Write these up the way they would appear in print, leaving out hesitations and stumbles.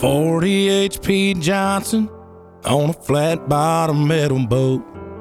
40 H.P. Johnson on a flat bottom metal boat.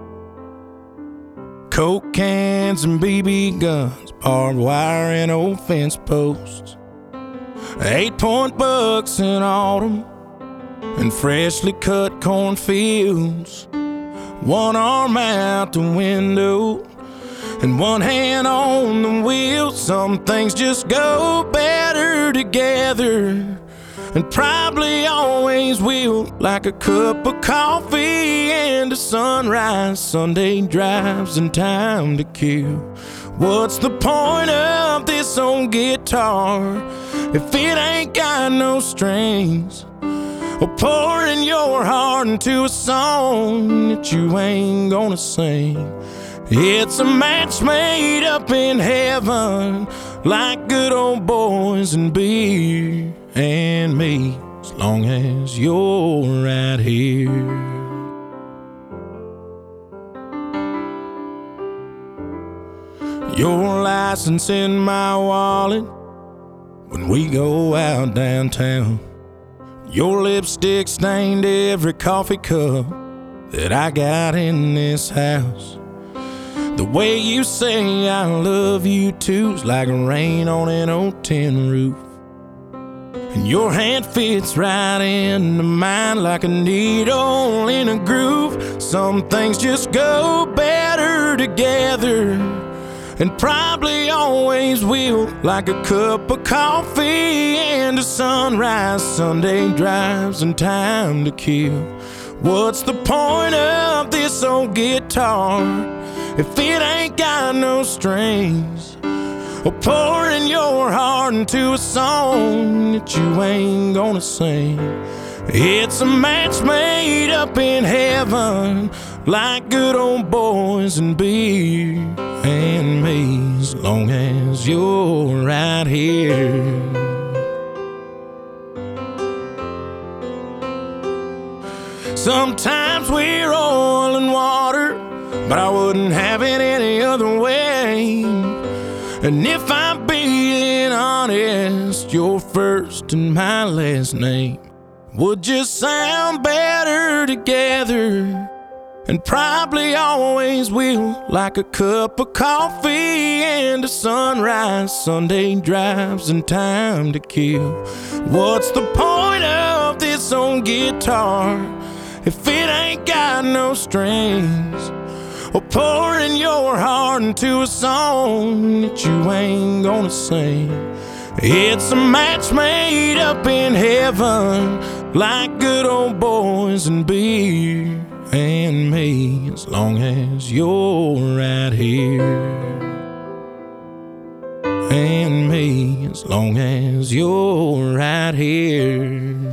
Coke cans and BB guns, barbed wire and old fence posts. 8-point bucks in autumn and freshly cut cornfields. One arm out the window and one hand on the wheel. Some things just go better together, and probably always will, like a cup of coffee and a sunrise, Sunday drives and time to kill. What's the point of this old guitar if it ain't got no strings? Or pouring your heart into a song that you ain't gonna sing. It's a match made up in heaven, like good old boys and beer and me, as long as you're right here. Your license in my wallet when we go out downtown. Your lipstick stained every coffee cup that I got in this house. The way you say I love you too's like rain on an old tin roof. And your hand fits right into mine like a needle in a groove. Some things just go better together, and probably always will, like a cup of coffee and a sunrise, Sunday drives and time to kill. What's the point of this old guitar if it ain't got no strings? Or pouring your heart into a song that you ain't gonna sing. It's a match made up in heaven, like good old boys and beer and me, as long as you're right here. Sometimes we're oil and water, but I wouldn't have it any other way. And if I'm being honest, your first and my last name would just sound better together, and probably always will, like a cup of coffee and a sunrise, Sunday drives and time to kill. What's the point of this old guitar if it ain't got no strings? Or pouring your heart into a song that you ain't gonna sing. It's a match made up in heaven, like good old boys and beer and me, as long as you're right here. And me, as long as you're right here.